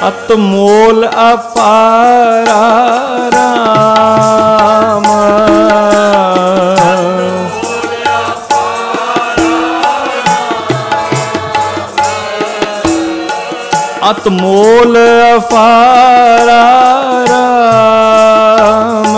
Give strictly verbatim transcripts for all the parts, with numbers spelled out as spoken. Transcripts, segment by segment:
ਅਤਮੋਲ ਅਪਾਰਾ ਰਾਮ। ਅਤਮੋਲ ਅਪਾਰਾ ਰਾਮ।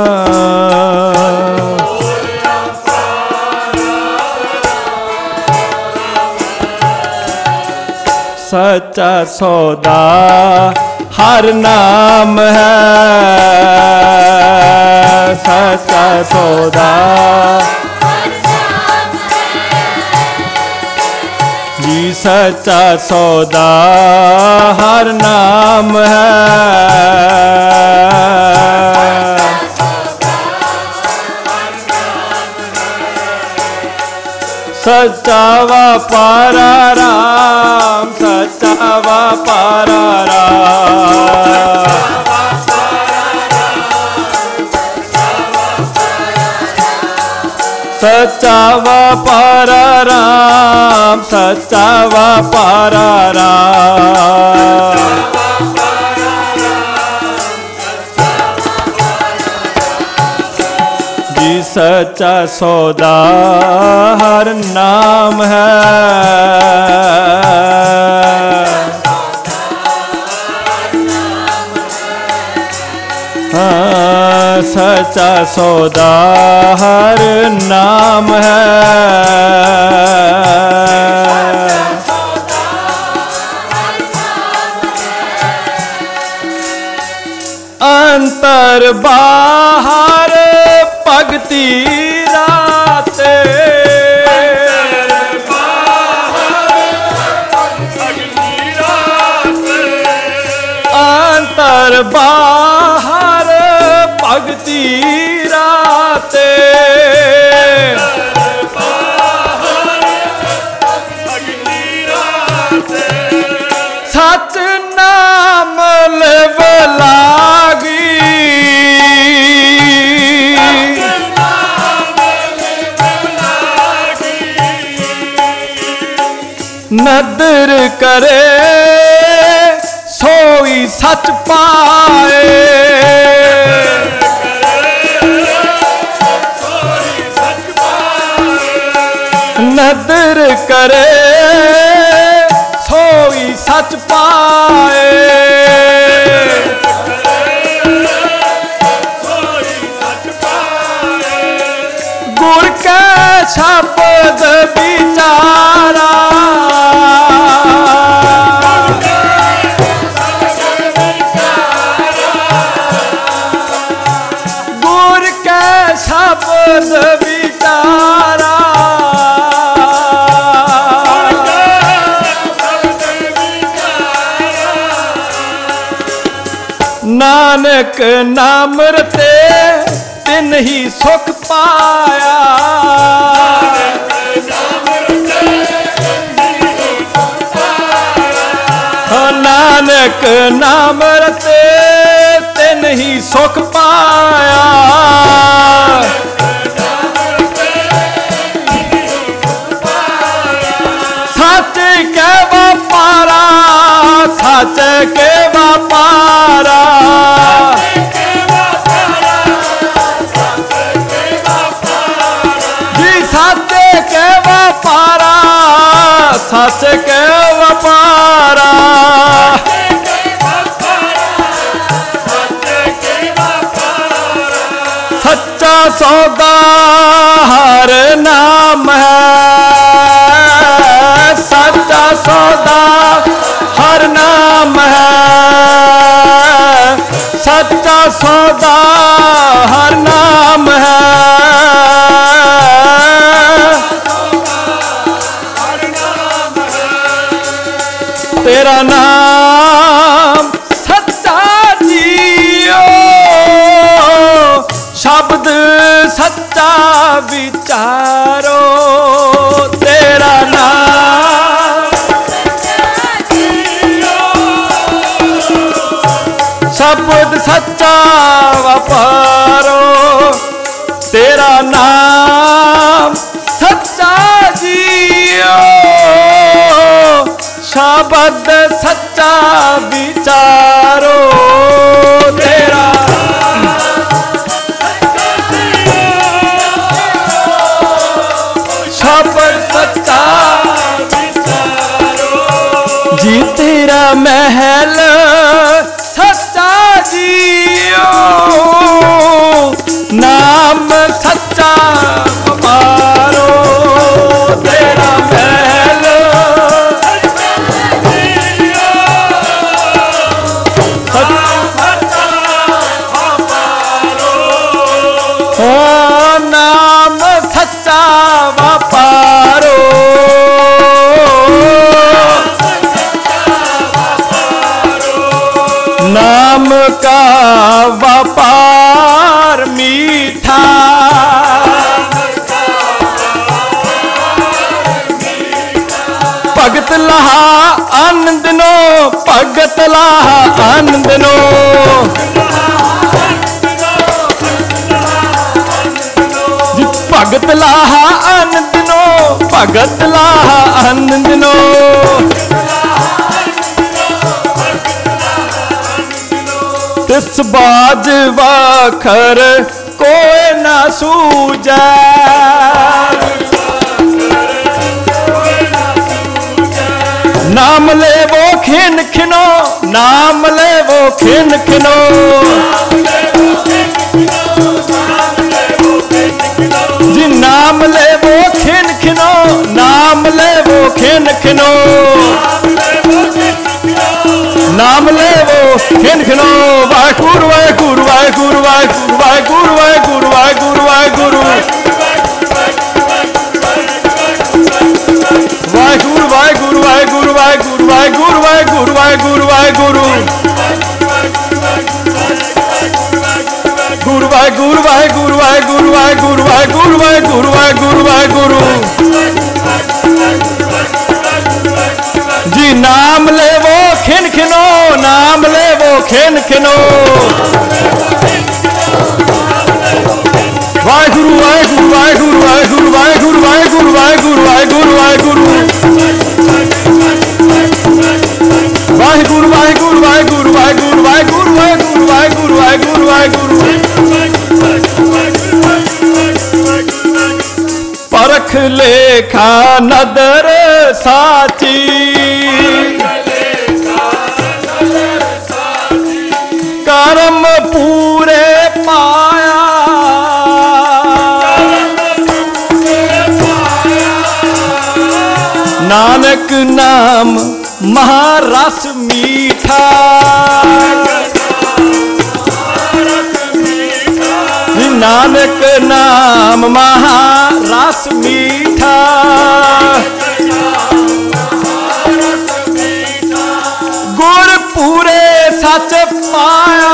ਸੱਚਾ ਸੌਦਾ ਹਰ ਨਾਮ ਹੈ। ਸੱਚਾ ਸੌਦਾ ਜੀ ਸੱਚਾ ਸੌਦਾ ਹਰ ਨਾਮ ਹੈ। ਸੱਚਾ ਵਪਾਰਾ ਰਾਮ। ਸੱਚਾ ਵਪਾਰਾ ਰਾਮ। ਸੱਚਾ ਵਪਾਰਾ ਰਾਮ। ਸੱਚਾ ਵਪਾਰਾ ਰਾਮ। ਜੀ ਸੱਚਾ ਸੌਦਾ ਹਰ ਨਾਮ ਹੈ। ਹਾਂ ਸੱਚਾ ਸੌਦਾ ਹਰ ਨਾਮ ਹੈ। ਅੰਤਰ ਬਾਹਰ ਭਗਤੀ ਰਾਤੇ। ਅੰਤਰ ਬਾਹਰ ਭਗਤੀ ਰਾਤੇ। ਸਚ ਨਾਮ ਲਿਵ ਲਾਗੀ। ਨਦਰ ਕਰੇ ਸੋਈ ਸੱਚ ਪਾਏ। ਨਦਰ ਕਰੇ ਸੋਈ ਸੱਚ ਪਾਏ। ਗੁਰ ਕੈ ਸ਼ਬਦ ਵਿਚਾਰਾ। ਗੁਰ ਕੈ ਸ਼ਬਦ ਵਿਚਾਰਾ। ਨਾਨਕ ਨਾਮ ਰਤੇ ਤਿਨ ਹੀ ਸੁਖ ਪਾਇਆ। ਨਾਨਕ ਨਾਮ ਰਤੇ ਤਿਨ ਹੀ ਸੁਖ ਪਾਇਆ। ਸੱਚ ਕੇ ਵਪਾਰਾ। ਸੱਚ ਕੇ ਵਪਾਰਾ। ਜੀ ਸੱਚ ਕੇ ਵਪਾਰਾ। ਸੱਚ ਕੇ ਵਪਾਰਾ। ਸੱਚਾ ਸੌਦਾ ਹਰ ਨਾਮ ਹੈ। ਸੱਚਾ ਸੌਦਾ ਹਰ ਨਾਮ ਹੈ। ਸੱਚਾ ਸੌਦਾ ਹਰ ਨਾਮ ਹੈ। ਤੇਰਾ ਨਾਮ ਸੱਚਾ ਜੀਓ। ਸ਼ਬਦ ਸੱਚਾ ਵਿਚਾਰੋ। ਤੇਰਾ ਨਾਮ ਸ਼ਬਦ ਸੱਚਾ ਵਪਾਰੋ। ਤੇਰਾ ਨਾਮ ਸੱਚਾ ਜੀਓ। ਸ਼ਬਦ ਸੱਚਾ सच्चा विचारो तेरा शब्द सच्चा जी तेरा महल सच्चा जियो नाम सच्चा मारो तेरा महल ओ नाम सच्चा व्यापारो नाम का व्यापार मीठा भगत लहा आनंद नो भगत लहा आनंद नो भगत लाहा आनंद नो भगत लाहा आनंद नो तिस बाज वाखर कोई ना सूझै नाम ले वो खिन खिनो नाम ले वो खिन खिनो जी नाम ले वो खिन खिनो नाम ले वो खिन खिनो नाम ले वो खिन खिनो वाहेगुरु वाहेगुरु वाहेगुरु वाहेगुरु वाहेगुरु वाहेगुरु वाहेगुरु वाहेगुरु वाहेगुरु वाहेगुरु वाहेगुरु वाहेगुरु वाहेगुरु वाहेगुरु वाहेगुरु गुरु वाहेगुरु वाहेगुरु वाहेगुरु वाहेगुरु वाहेगुरु वाहेगुरु वाहेगुरु वाहेगुरु जी नाम ले वो खिन खिनो नाम ले वो खिन खिनो वाहेगुरु वाहेगुरु वाहेगुरु वाहेगुरु वाहेगुरु वाहेगुरु वाहेगुरु वाहेगुरु वाहेगुरु वाहेगुरु वाहेगुरु वाहेगुरु वाहेगुरु वाहेगुरु वाहेगुरु वाहेगुरु वाहेगुरु परख लेखा नदर साची कर्म पूरे पाया नानक नाम महारस मीठा नानक नाम महारस मीठा गुर पूरे सच पाया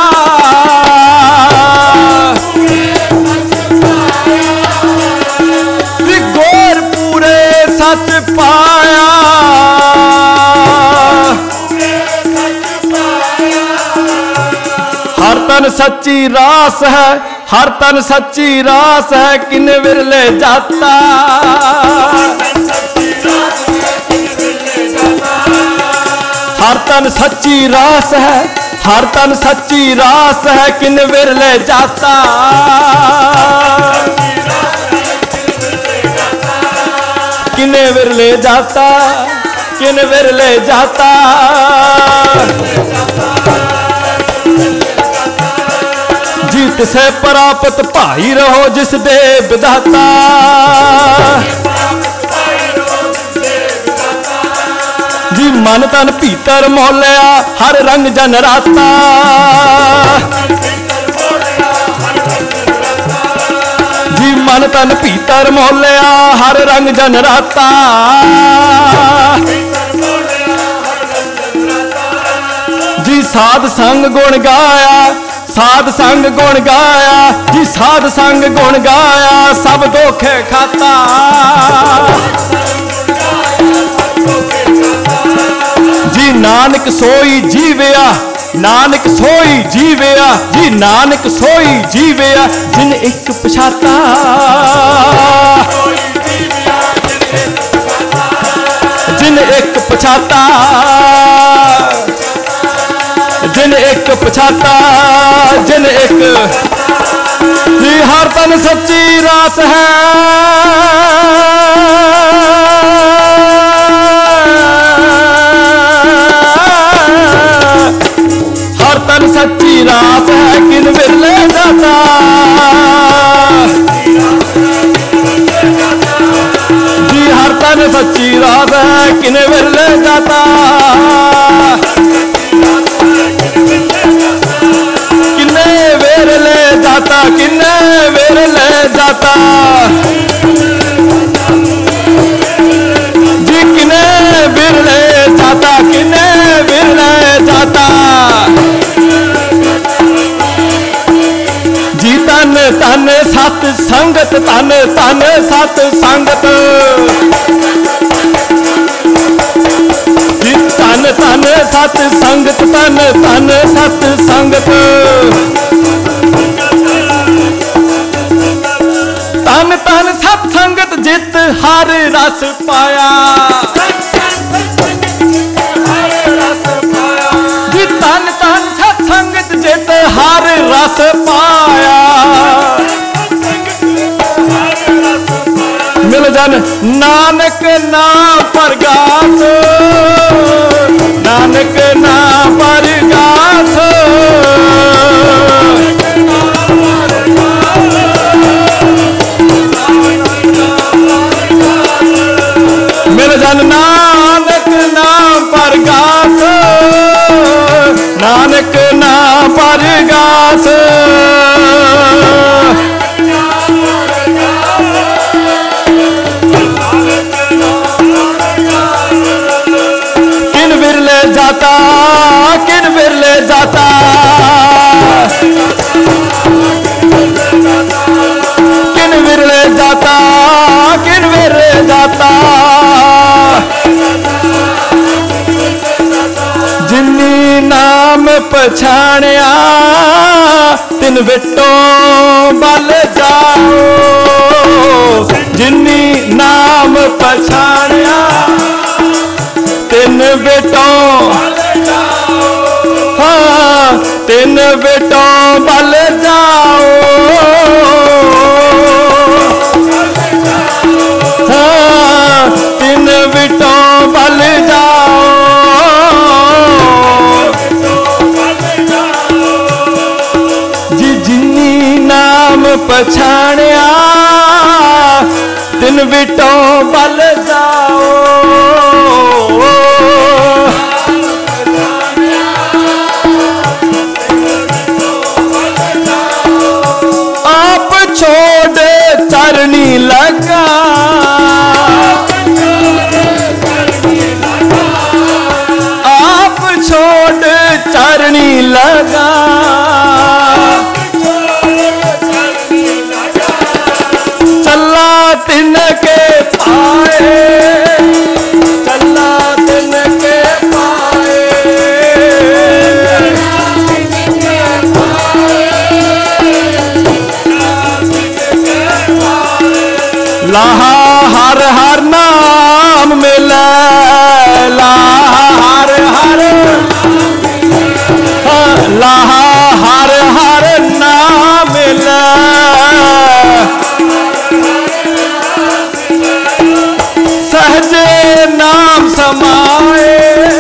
गुर पूरे सच पाया हर तन सच्ची रास है हर तन सच्ची रास है किन विरले जाता हर तन सच्ची रास है हर तन सच्ची रास है किन विरले जाता किन विरले जाता किन विरले जाता जीत से प्राप्त पाई रहो जिस दे विधाता जी मन तन भीतर मोलिया हर रंग जन राता जी मन तन भीतर मोलिया हर रंग जन राता जी साध संग गुण गाया साध संग गुण गाया जी साध संग गुण गाया सब दुख खाता जी नानक सोई जीविया नानक सोई जीविया जी नानक सोई जीविया जिन एक पछाता जिन एक पछाता जिन एक पछाता जिन एक जी हर तन सच्ची रास है हर तन सच्ची रास है किन बिरले जाता जी हर तन सच्ची रास है किन बिरले जाता किन्ने बिरले जाता किन्ने बिरले जाता जी किन्ने बिरले जाता किन्ने बिरले जाता जी तन तन सत संगत तन तन सत संगत जी तन तन सत संगत तन तन सत संगत तन तन सत संगत जित हर रस पाया जी तन तन सत संगत जित हर रस पाया मिल जन नानक नाम परगास नानक नाम परगास मिल जन नानक नाम परगास नानक नाम परगास किन बिरले जाता किन बिरले जाता किन बिरले जाता किन बिरले जाता जिन्नी नाम पछाणिया तिन बिटो बल जाओ जिन्नी नाम पछाणिया तिन बिटो हाँ तिन बिटो बल जाओ हाँ तिन बिटो बल जाओ जी जिन्नी नाम पछाणिया तिन बिटो बल जाओ आप छोड़ चरनी लगा आप छोड़ चरनी लगा चला तिन के पाए चला तिन के पाए लाहा हर हर नाम मिले लाहा हर हर लाहा हर हर नाम मिले सहजे नाम समाए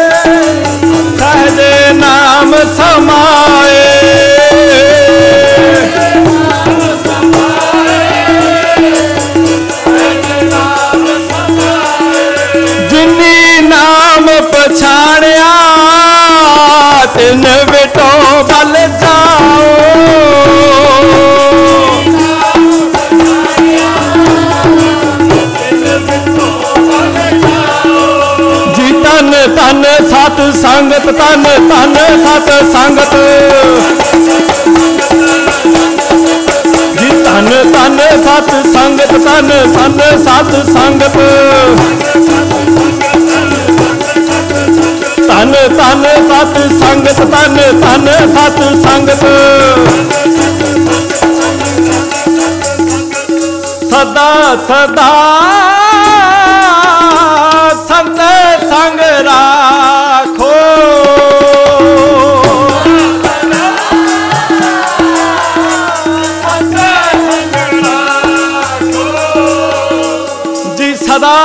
सहजे नाम समाए पछाणिया तिन बिटो बल जाओ जी तन तन सत संगत तन तन सत संगत जी तन तन सत संगत तन तन सत संगत तन तन सत संगत तन तन सत संगत सदा सदा संत संग राखो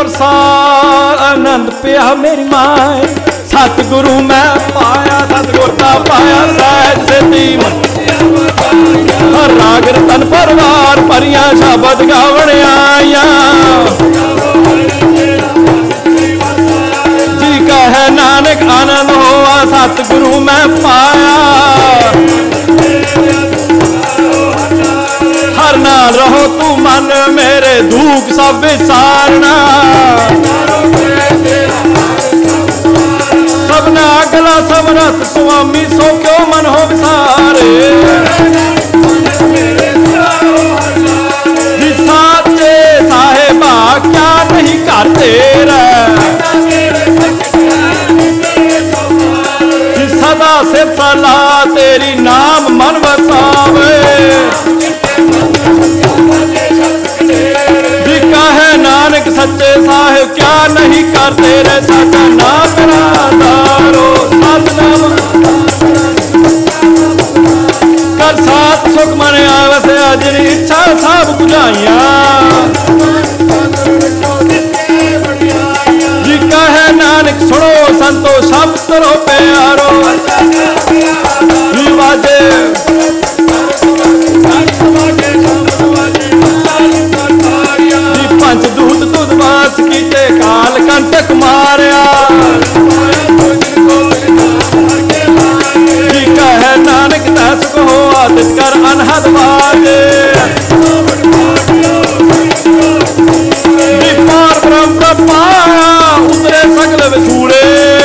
प्रसाद आनंद पिया मेरी माए सतगुरु मैं पाया सतगुर का पाया सहज सेती राग रतन परवार परियां शबद गावण आया जी कहे नानक आनंद होआ सतगुरु मैं पाया हर नाल रहो तू मन मेरे दुख सब विसारना सबना अगला समरथ स्वामी सो क्यों मन हो विसारे जी साचे साहेबा क्या नहीं करते रे जी सदा सिर सला तेरी नाम मन वसावे नानक सच्चे साहिब क्या नहीं करते रे साचा नाम दारो सतनाम कर साथ सुख मन आवसे अजनी इच्छा सब बुझाइया जी कहे नानक सुनो संतो सब तरो प्यारो विवाजे पंच दूत तुद वास कीते काल कंटक मारिया जी कहे नानक दस को आदित कर अनहद बाजे पार ब्रह्म पाया उतरे सगल विछूड़े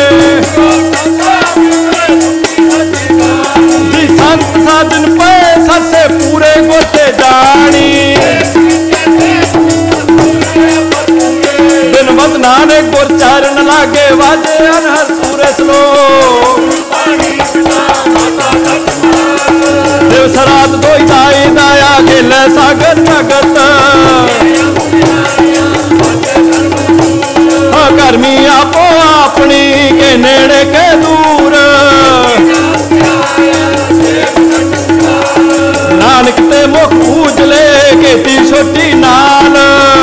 जी संत साधन पे सरसे पूरे गोते जानी नानक गुर चरण लागे वाजे अनहद पूरे सलो देव सरात दोई दाई दाया खेले सागर जगत गर्मी आपो अपनी के नेड़े के दूर नानक ते मुख उजले खेती छोटी नाल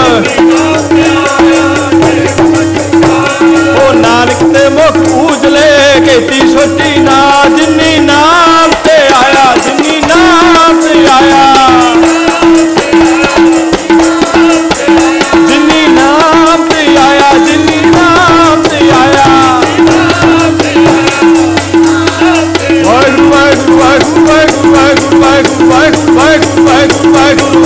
नानक ते मुख उजले खेती छोटी ना जिन्नी नाम से आया जिन्नी नाम से आया जिन्नी नाम से आया जिन्नी नाम से आया वाहिगुरु वाहिगुरु वाहिगुरु वाहिगुरु वाहिगुरु वाहिगुरु वाहिगुरु वाहिगुरु वाहिगुरु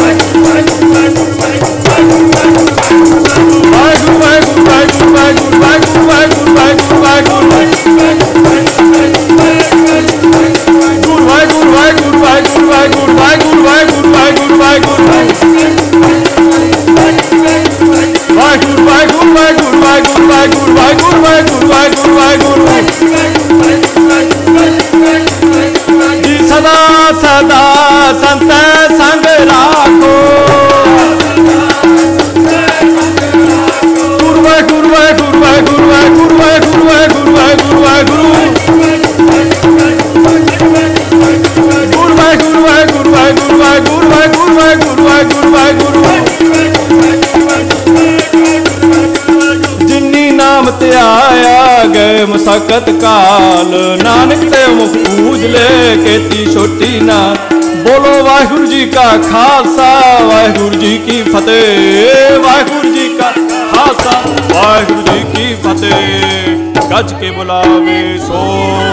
सदा सदा संत संग राखो गुरु वाहिगुरु वाहिगुरु वाहिगुरु वाहिगुरु वाहिगुरु वाहिगुरु वाहिगुरु गुरु वाहिगुरु वाहिगुरु वाहिगुरु वाहिगुरु वाहिगुरु वाहिगुरु वाहिगुरु जिन्नी नाम ते आया गए मुसाकत काल नानक ते मुख उजले खेती छोटी ना बोलो वाहिगुरु जी का खालसा वाहिगुरु जी की फतेह वाहिगुरु जी का खालसा वाहिगुरु जी की फतेह गज के बुलावे सो